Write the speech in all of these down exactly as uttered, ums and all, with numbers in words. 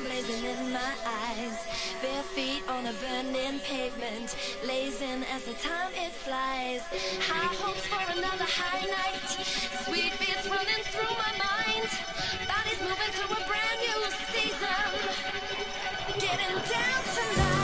blazing in my eyes. Bare feet on a burning pavement, blazing as the time it flies. High hopes for another high night. Sweet beats running through my mind. Bodies moving to a brand new season. Getting down tonight.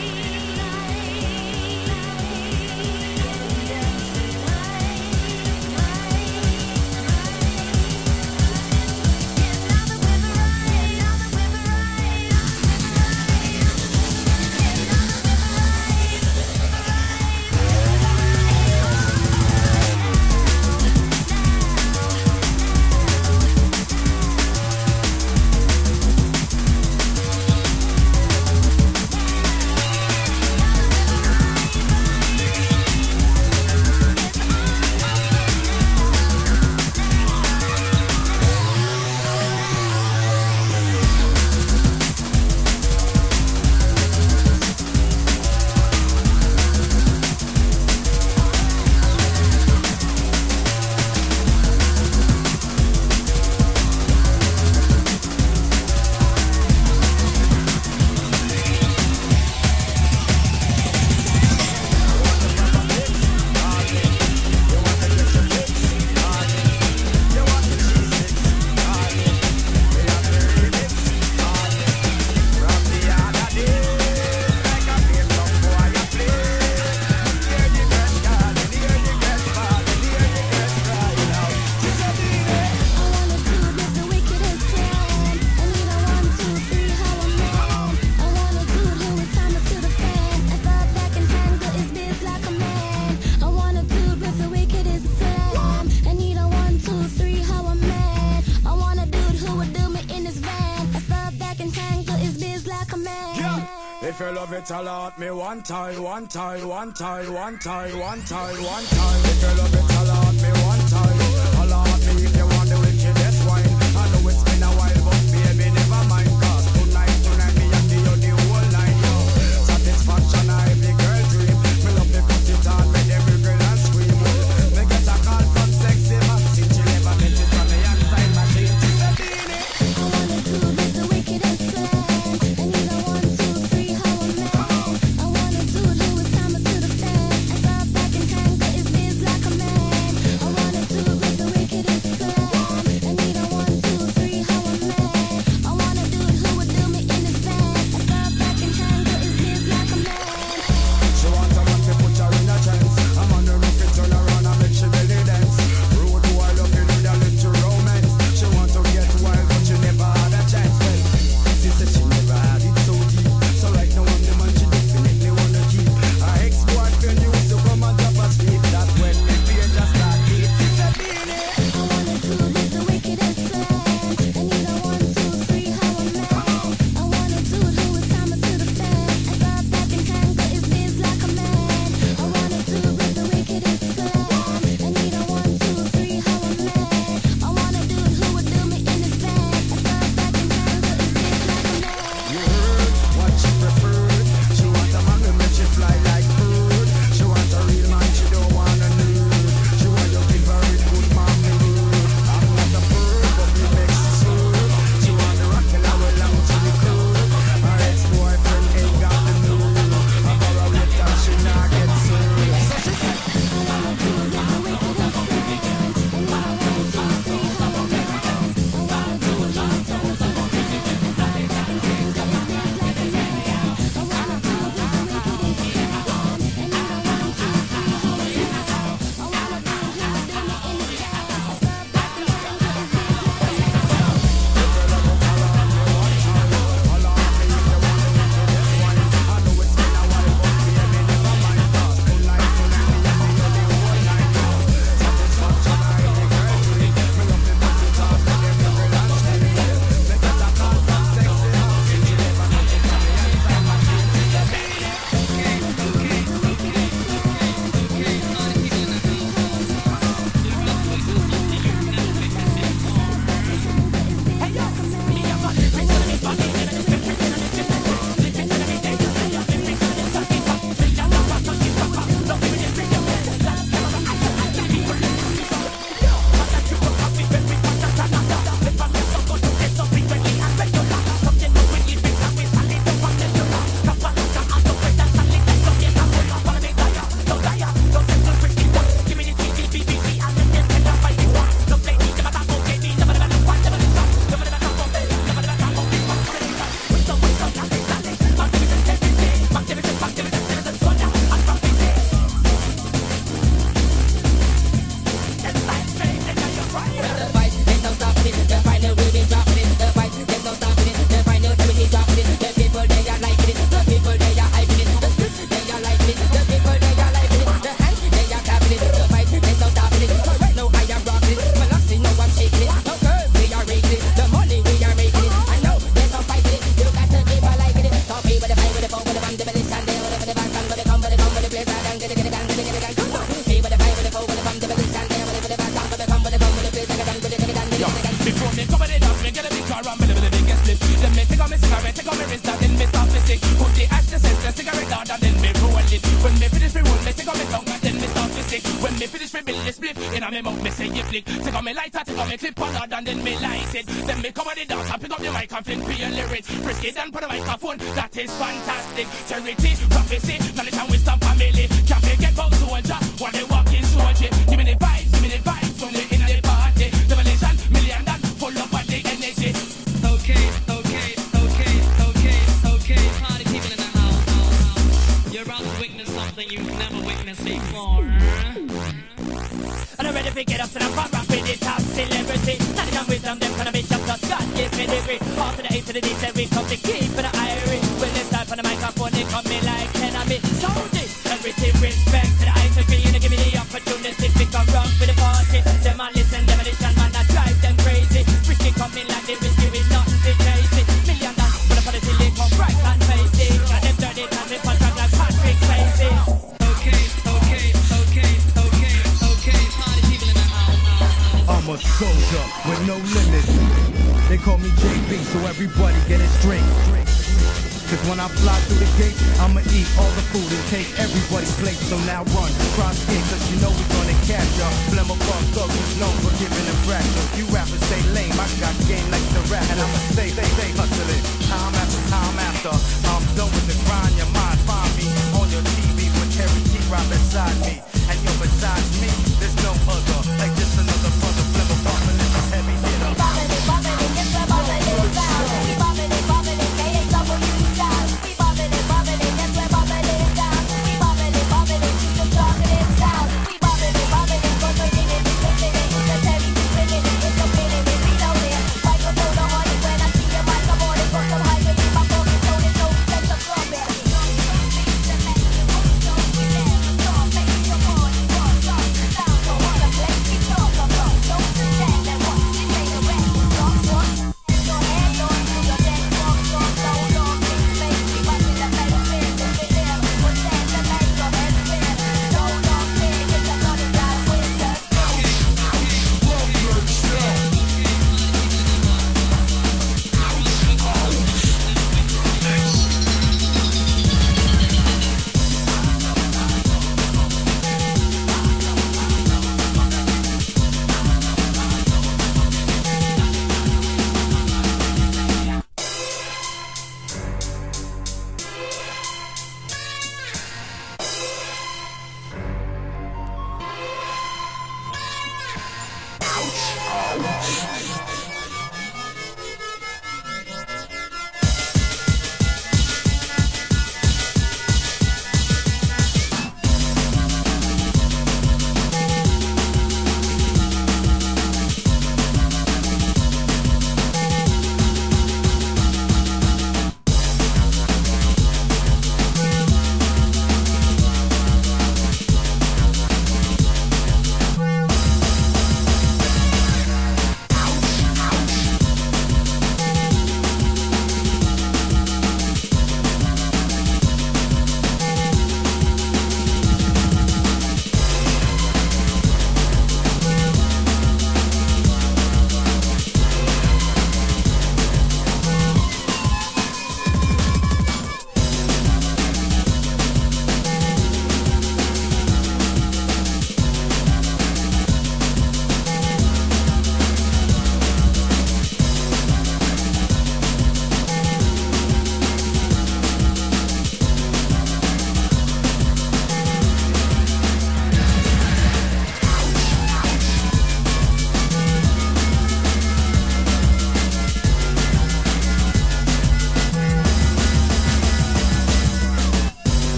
If you love it a lot, me one time, one time, one time, one time, one time, one time. If you love it a lot, me one time. A lot me if you want the wickedest wine. I know it's been a while, but baby, never mind. Cause tonight, tonight, me and you the whole night, yo. Satisfaction, I every girl dream. Me love me put it on, make every girl and scream. Me get a call from sexy Maxine. She never met it from the outside machine. She said, Beanie, I wanna do with the wickedest plan. And you don't want to free how I'm mad. I wanna do it who is time to the fan. And start back and tangle his biz like a man. I wanna do it take out my wrist and then me start to stick. Put the ash to sense, the cigarette down and then me roll it. When me finish me roll, me take out my tongue and then me start to stick. When me finish me build the split, in a me mouth me say you flick. Take out my lighter, take out my clip on and then me light it. Then me come on the dance and pick up the mic and fling for your lyrics. Frisky then put the microphone, that is fantastic. Charity, prophecy, knowledge and wisdom family. Can't forget about soldier, while they walk in soldier. Give me the vibes, give me the vibes when we in the party. Revelation, million and full up of the energy. Okay, okay, okay, okay, okay. Party people in the house, house, house. You're about to witness something you've never witnessed before. And I'm ready to get up to the front, rock with the top celebrity. Not come with them, them kind of bitch up, just God give me the grip. All to the A to the D, then we come to keep for the irie. When they start on the microphone, they come me like enemy. So this, everything respect to the I to be, and give me the opportunity to come rock with the party. Them a listen, demolition man, I drive them crazy. Risky coming like the risky with nothing to chase it. Million dollars for the policy, they come right and face it. Got them dirty time, they punch like Patrick Swayze. Okay, okay, okay, okay, okay. Party people in the house, house, house. I'm a soldier with no limits. They call me J B, so everybody get it straight. Cause when I fly through the gates, I'ma eat all the food and take everybody's plate. So now run, cross in, cause you know we're gonna catch ya. Flemmer fuck up, who's known for giving a fraction. You rappers stay lame, I got game like the rap. And I'ma stay, stay, stay hustling. Time after time after, I'm done with the grind. Your mind find me on your T V with Terry T right beside me. And yo, besides me, there's no other. Like just another brother, Flemmer bumping in this heavy hitter. Bobbing it, bobbing it, yes, we're bobbing it down. We bobbing it, bobbing it, K A W style. We bobbing it, bobbing it, yes, we're bobbing it down. We bobbing it, bobbing it, keep the talking it sound. We bobbing it, bobbing it, go for it, it's spinning it, it's a heavy spinning it, it's a spinning it, we know it. Microphone on it when I see your microphone, it's got some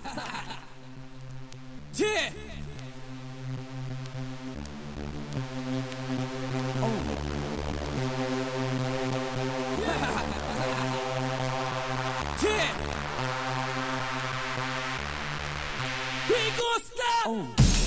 Yeah. Yeah. We go stop. Oh.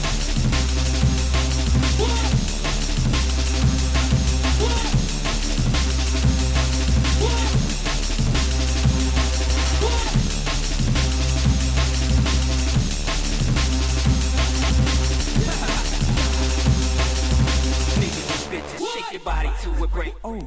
Shake your body to a break. Oh.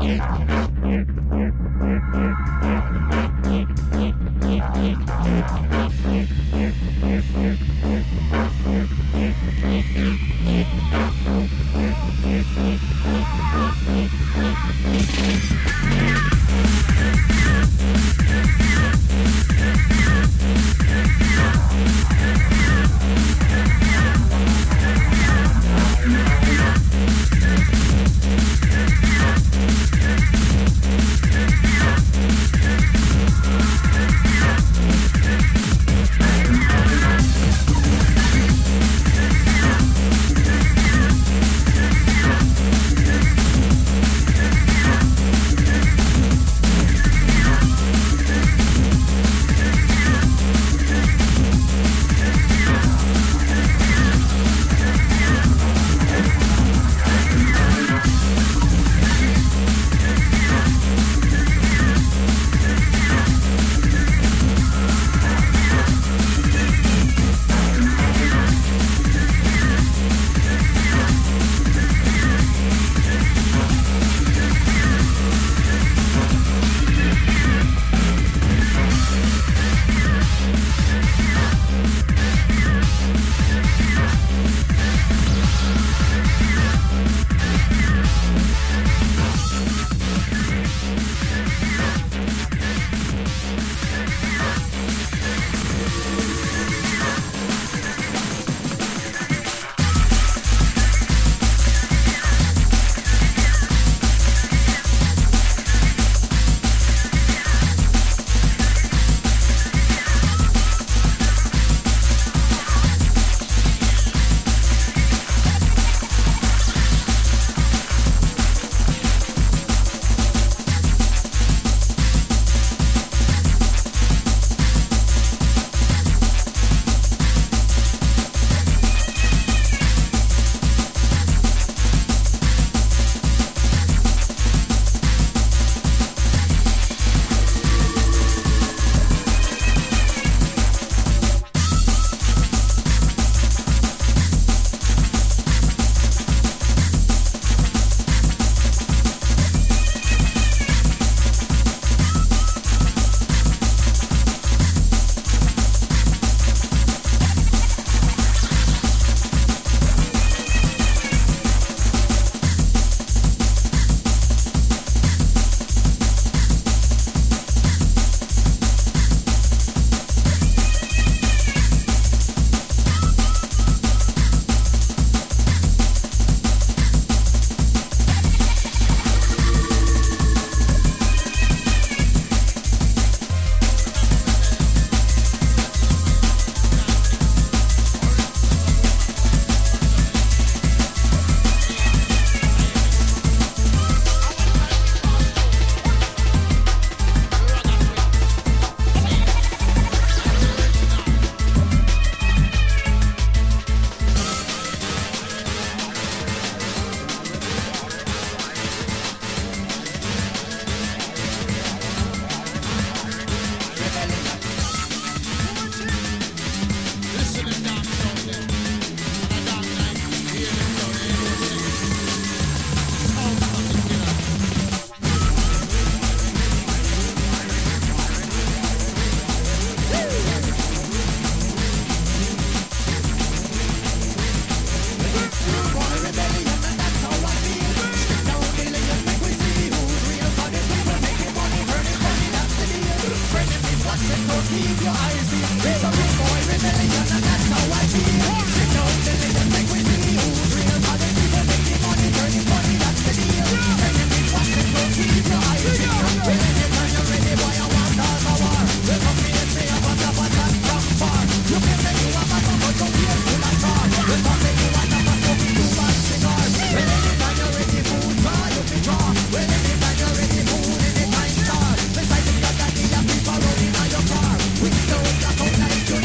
Windows black out like you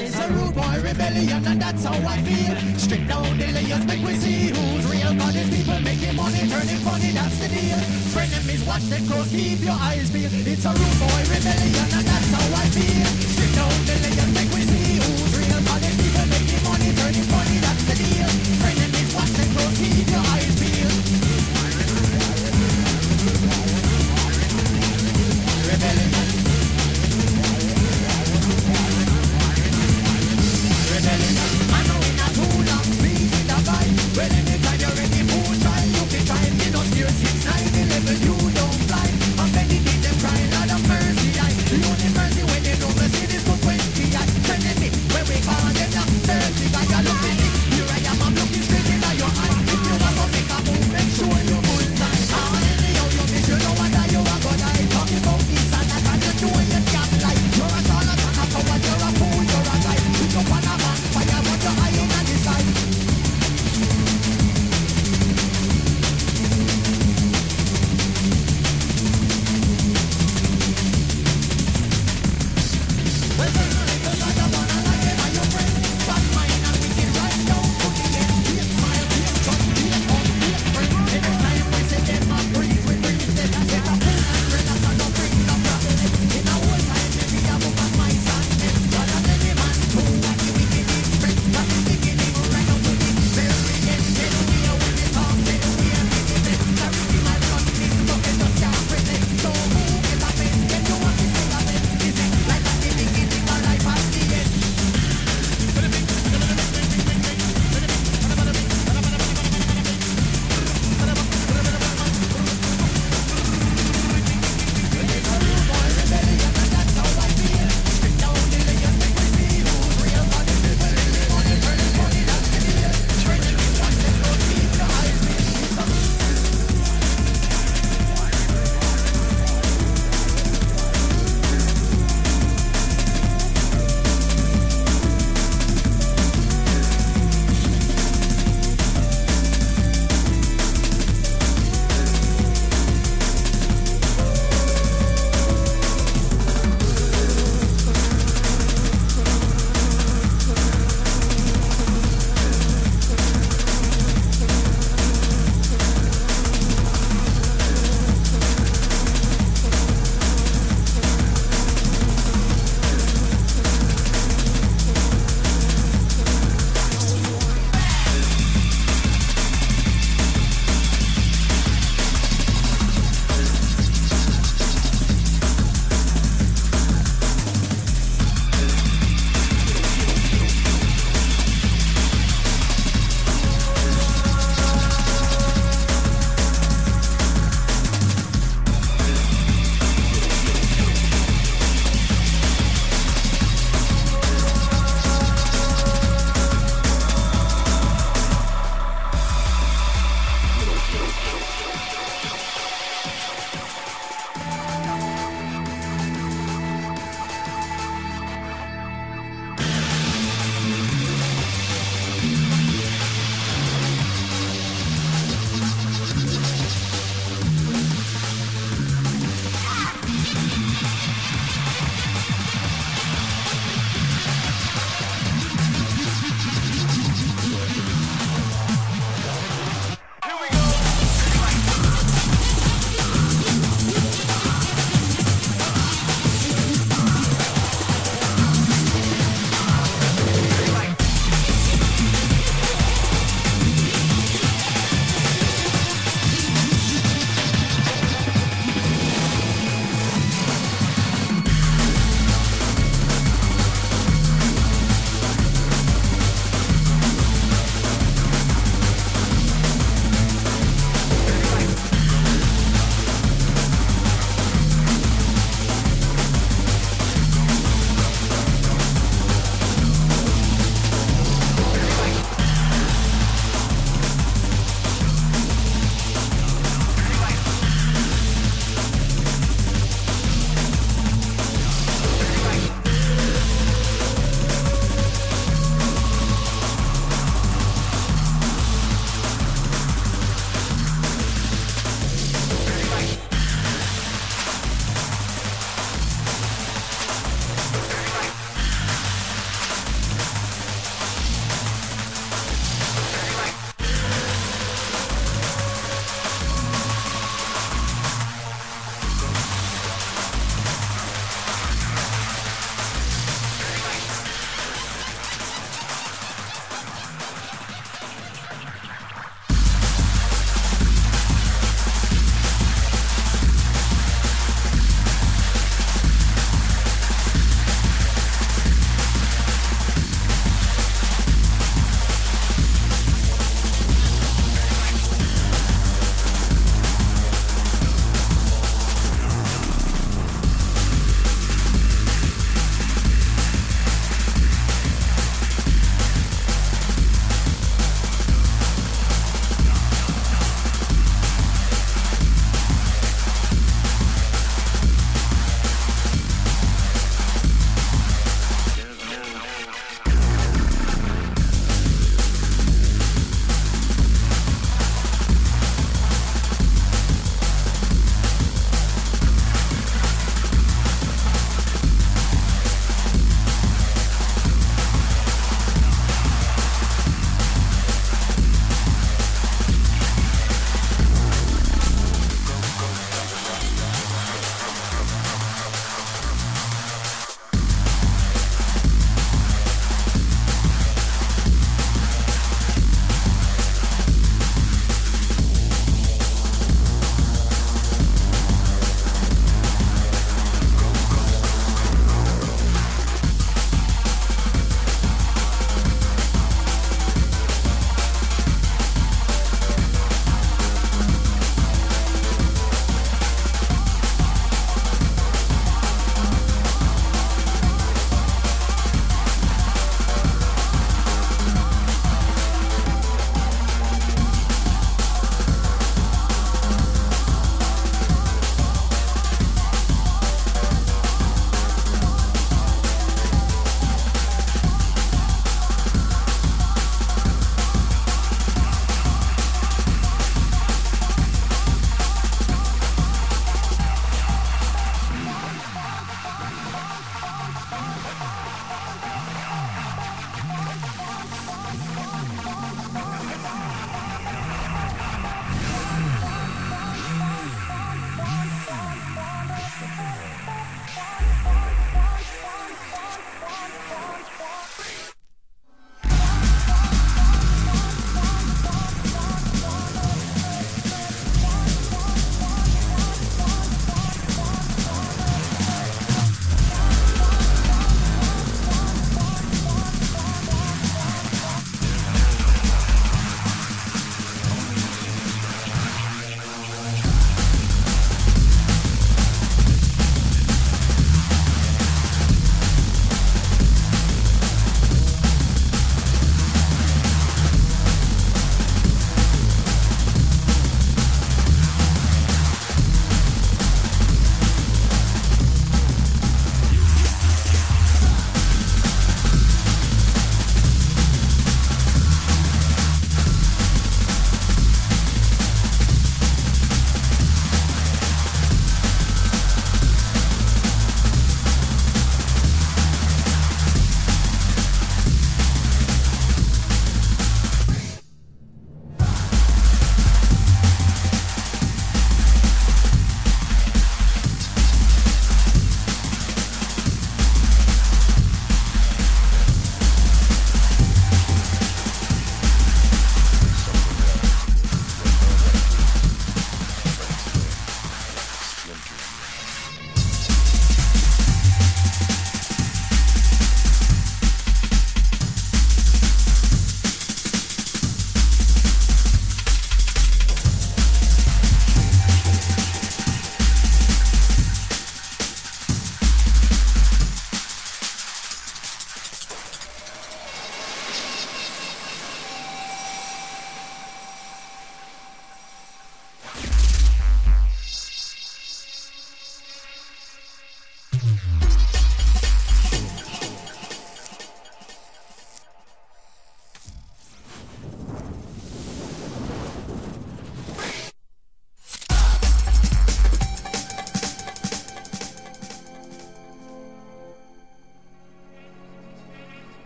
It's a rude boy rebellion and that's how I feel. Strip down the layers, make we see who's real. Cause these people making money, turning funny, that's the deal. Frenemies, watch them close, keep your eyes peeled. It's a rude boy rebellion and that's how I feel. Strip down the layers, make we see who's real. Cause these people making money, turning funny, that's the deal. Frenemies, watch them close, keep your eyes peeled. Rebellion. I know in a too long speech in the vibe. Well, anytime you're ready, fool, try. You can try and get no scared. Six, nine, eleven, you don't fly. I'm meditate them crying out of mercy. I the only mercy when they know mercy is for twenty. I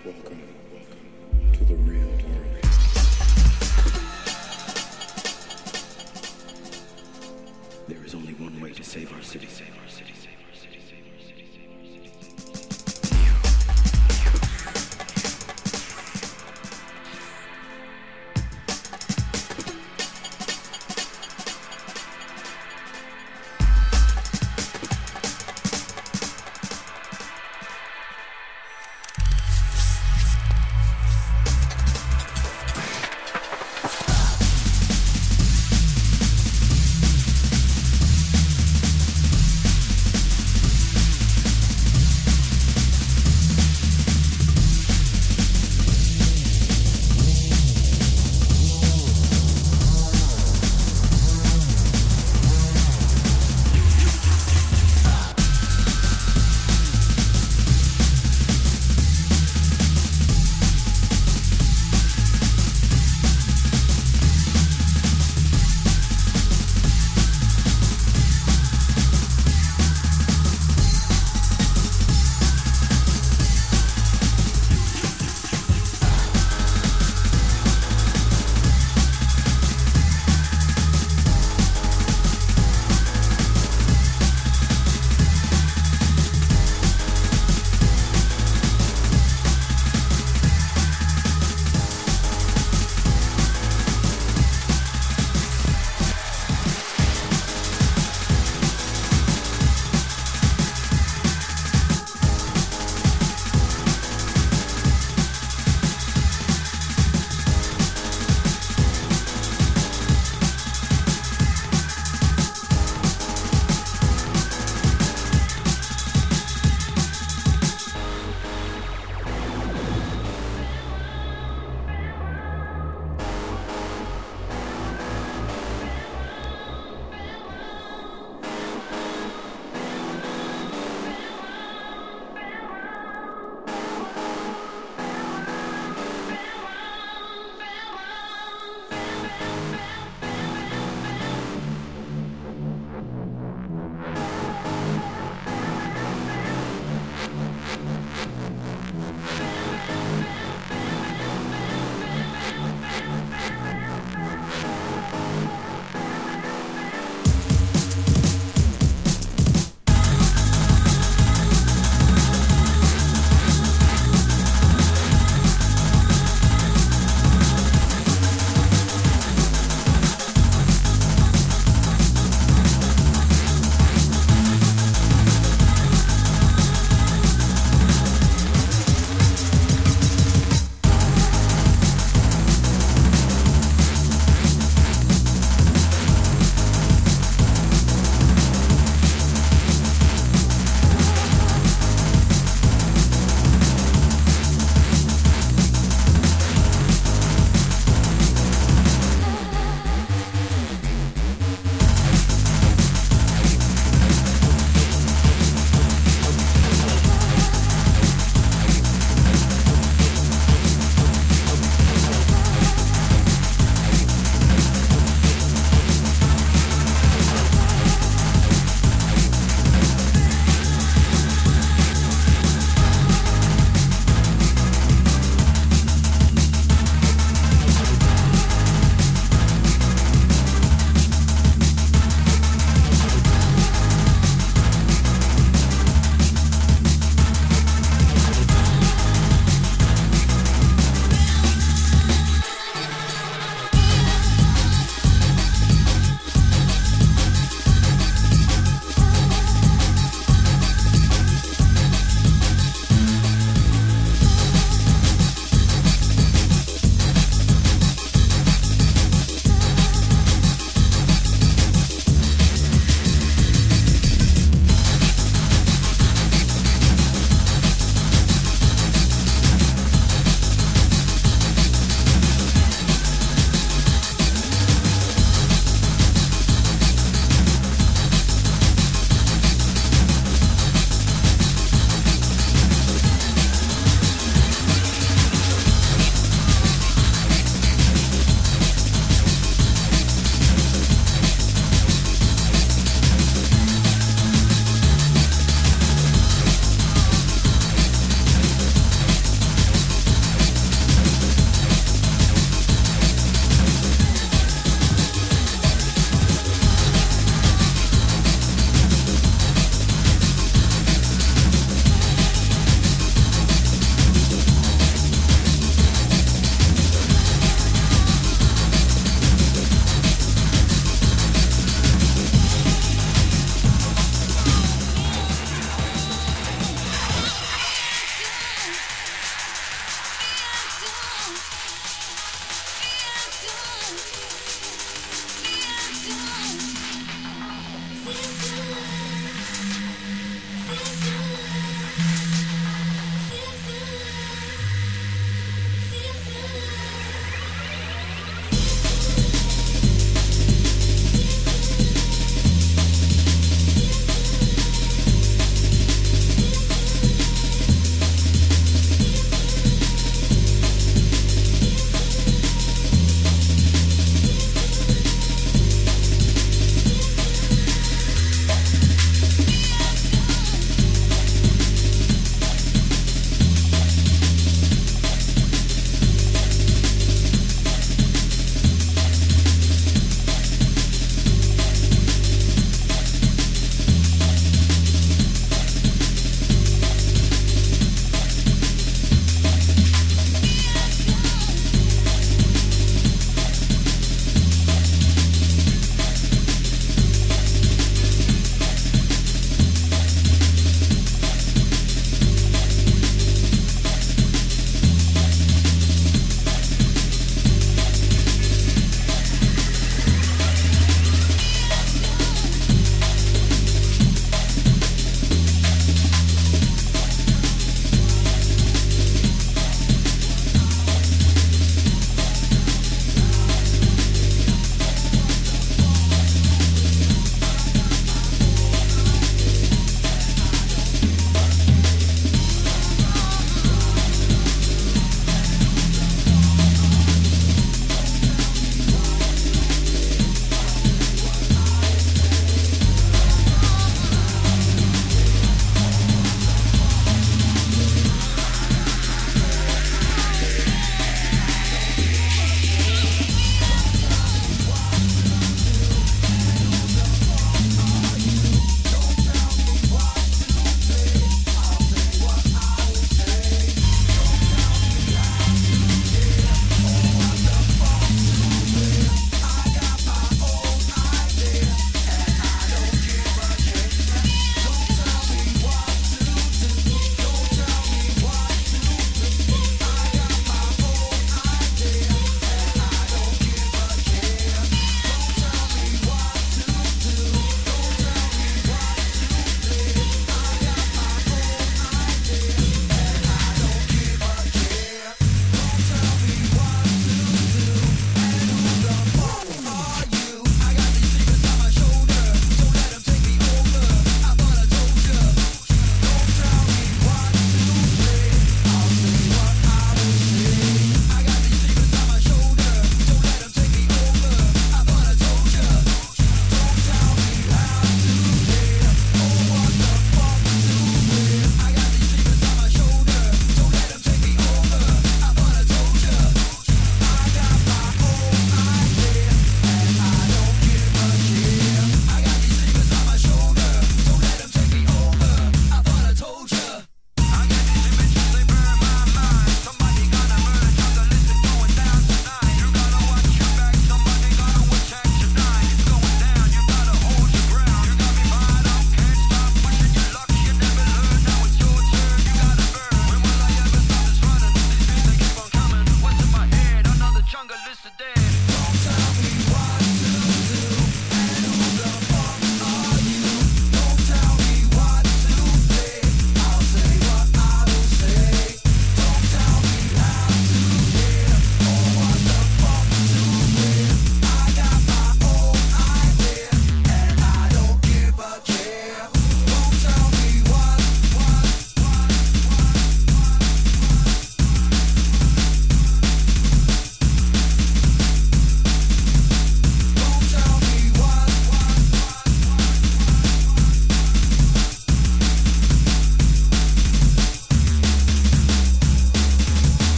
Welcome to the real world. There is only one way to save our city, save our city, save our city, save our city, save our city, save our city.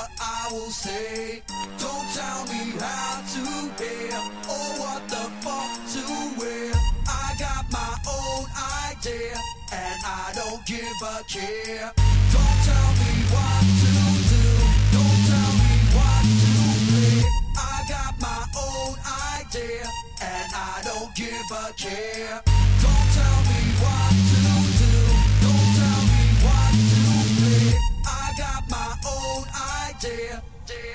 what I will say. Don't tell me how to hear or what the fuck to wear. I got my own idea and I don't give a care. Don't tell me what to do. Don't tell me what to play. I got my own idea and I don't give a care. Don't tell me what to do. Don't tell me what to play. I got my own idea.